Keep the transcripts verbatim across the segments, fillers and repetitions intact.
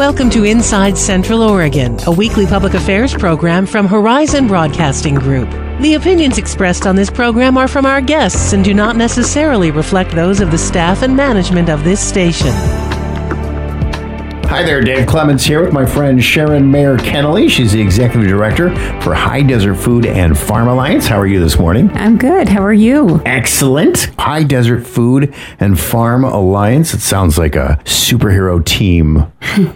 Welcome to Inside Central Oregon, a weekly public affairs program from Horizon Broadcasting Group. The opinions expressed on this program are from our guests and do not necessarily reflect those of the staff and management of this station. Hi there, Dave Clements here with my friend Sharon Mayer Kennelly. She's the Executive Director for High Desert Food and Farm Alliance. How are you this morning? I'm good. How are you? Excellent. High Desert Food and Farm Alliance. It sounds like a superhero team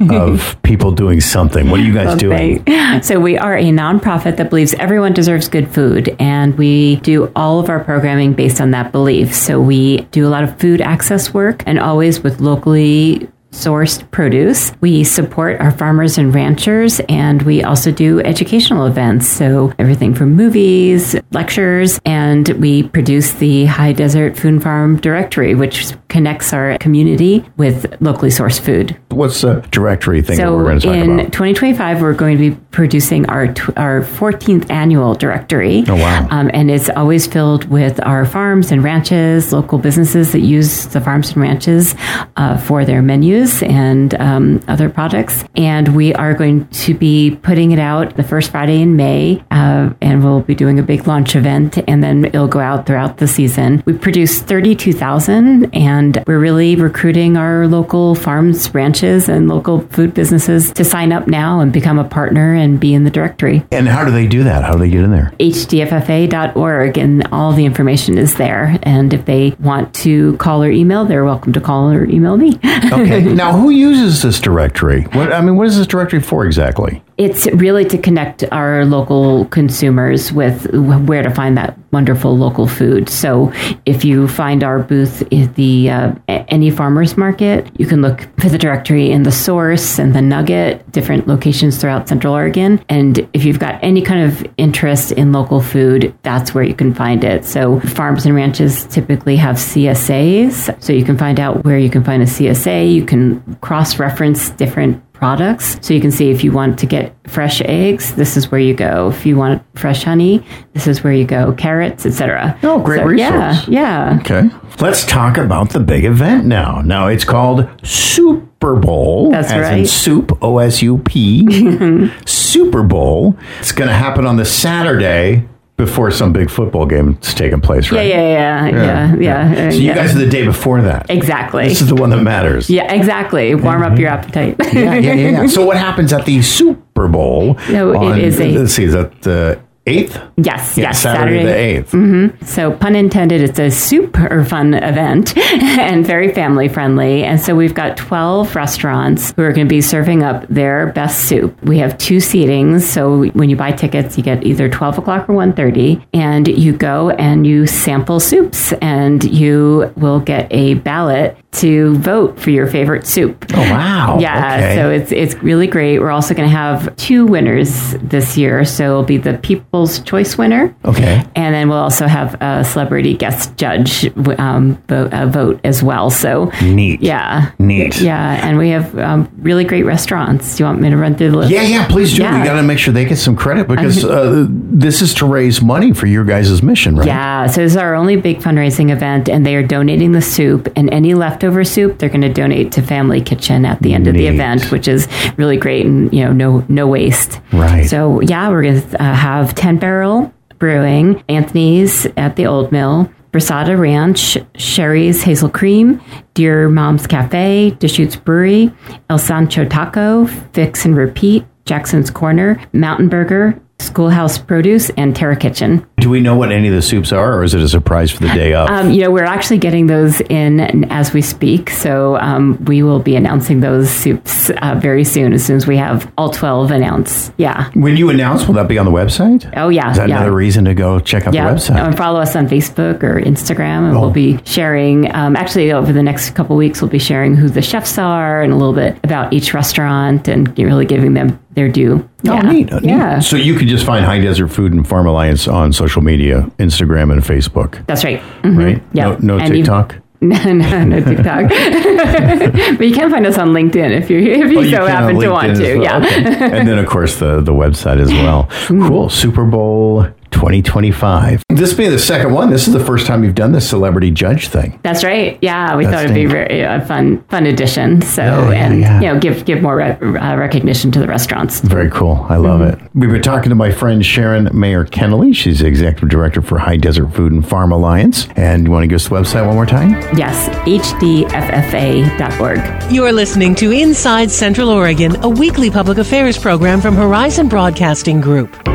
of people doing something. What are you guys okay. doing? So we are a nonprofit that believes everyone deserves good food, and we do all of our programming based on that belief. So we do a lot of food access work, and always with locally sourced produce. We support our farmers and ranchers, and we also do educational events. So everything from movies, lectures, and we produce the High Desert Food and Farm Directory, which connects our community with locally sourced food. What's the directory thing so that we're going to talk in about? twenty twenty-five, we're going to be producing our tw- our fourteenth annual directory. Oh, wow. Um, and it's always filled with our farms and ranches, local businesses that use the farms and ranches uh, for their menus and um, other products. And we are going to be putting it out the first Friday in May, uh, and we'll be doing a big launch event, and then it'll go out throughout the season. We produced thirty-two thousand, and we're really recruiting our local farms, ranches, and local food businesses to sign up now and become a partner and be in the directory. And how do they do that? How do they get in there? H D F F A dot org, and all the information is there. And if they want to call or email, they're welcome to call or email me. Okay. Now, who uses this directory? What I mean, what is this directory for exactly? It's really to connect our local consumers with where to find that wonderful local food. So if you find our booth at the uh, any farmer's market, you can look for the directory in the Source and the Nugget, different locations throughout Central Oregon. And if you've got any kind of interest in local food, that's where you can find it. So farms and ranches typically have C S As, so you can find out where you can find a C S A. You can cross-reference different products. So you can see if you want to get fresh eggs, this is where you go. If you want fresh honey, this is where you go. Carrots, et cetera. Oh, great so, resource. Yeah, yeah. Okay. Let's talk about the big event now. Now, it's called Super Bowl. That's as right. in soup, O S U P. Super Bowl. It's going to happen on the Saturday before some big football game is taking place, right? Yeah, yeah, yeah, yeah, yeah. yeah So you yeah. guys are the day before that. Exactly. This is the one that matters. Yeah, exactly. Warm up your appetite. yeah, yeah, yeah, yeah. So what happens at the Super Bowl? No, on, it is a... Let's see, is that the eighth? Yes, yeah, yes. Saturday, Saturday the eighth. Mm-hmm. So pun intended, it's a super fun event and very family friendly. And so we've got twelve restaurants who are going to be serving up their best soup. We have two seatings. So when you buy tickets, you get either twelve o'clock or one thirty. And you go and you sample soups, and you will get a ballot to vote for your favorite soup. Oh, wow. Yeah, okay. so it's it's really great. We're also going to have two winners this year. So it'll be the People's Choice winner. Okay. And then we'll also have a celebrity guest judge um, vote, uh, vote as well. So Neat. Yeah. Neat. Yeah, and we have um, really great restaurants. Do you want me to run through the list? Yeah, yeah, please do. Yeah. We got to make sure they get some credit because uh, this is to raise money for your guys' mission, right? Yeah, so this is our only big fundraising event, and they are donating the soup, and any leftover soup they're going to donate to Family Kitchen at the end of the Neat. event, which is really great, and you know, no no waste. Right. So yeah, we're going to uh, have ten Barrel Brewing, Anthony's at the Old Mill, Brasada Ranch, Sherry's Hazel Cream, Dear Mom's Cafe, Deschutes Brewery, El Sancho Taco, Fix and Repeat, Jackson's Corner, Mountain Burger, Schoolhouse Produce, and Terra Kitchen. Do we know what any of the soups are, or is it a surprise for the day of? Um, you know, we're actually getting those in as we speak, so um, we will be announcing those soups uh, very soon, as soon as we have all twelve announced. Yeah. When you announce, will that be on the website? Oh, yeah. Is that yeah. another reason to go check out Yeah, the website? and follow us on Facebook or Instagram, and Oh. we'll be sharing, um, actually over the next couple of weeks, we'll be sharing who the chefs are and a little bit about each restaurant and really giving them their due. Oh, yeah. neat. Oh, neat. Yeah. So you can just find High Desert Food and Farm Alliance on social media, Instagram and Facebook, That's right. Mhm. right? Yeah. No, no And you- TikTok? No, no, no TikTok. But you can find us on LinkedIn if you if you Oh, you so can on happen to LinkedIn want as to. well. Yeah. Okay. And then, of course, the, the website as well. Cool. Super Bowl twenty twenty-five. This being the second one, this is the first time you've done the celebrity judge thing. That's right. Yeah, we That's thought it'd be very, a fun fun addition. So, yeah, yeah, and yeah. you know, give give more re- uh, recognition to the restaurants. Very cool. I love mm-hmm. it. We've been talking to my friend Sharon Mayer Kennelly. She's the Executive Director for High Desert Food and Farm Alliance. And you want to give us the website one more time? Yes, H D F F A dot org. You're listening to Inside Central Oregon, a weekly public affairs program from Horizon Broadcasting Group.